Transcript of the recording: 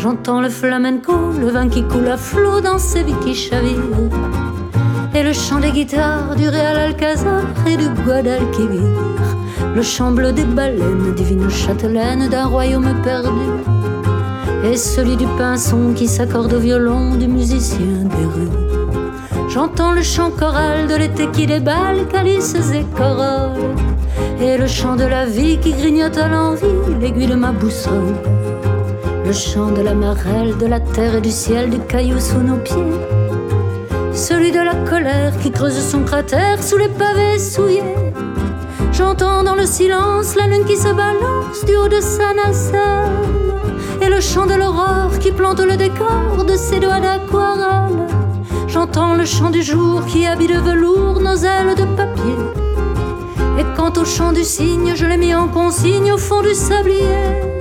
J'entends le flamenco, le vin qui coule à flot dans ces vies qui chavirent, et le chant des guitares du Real Alcazar et du Guadalquivir, le chant bleu des baleines, divine châtelaine d'un royaume perdu, et celui du pinson qui s'accorde au violon du musicien des rues. J'entends le chant choral de l'été qui déballe, calices et corolles, et le chant de la vie qui grignote à l'envie l'aiguille de ma boussole. Le chant de la marelle, de la terre et du ciel, du caillou sous nos pieds, celui de la colère qui creuse son cratère sous les pavés souillés. J'entends dans le silence la lune qui se balance du haut de sa nacelle, et le chant de l'aurore qui plante le décor de ses doigts d'aquarelle. J'entends le chant du jour qui habille de velours nos ailes de papier, et quant au chant du cygne, je l'ai mis en consigne au fond du sablier.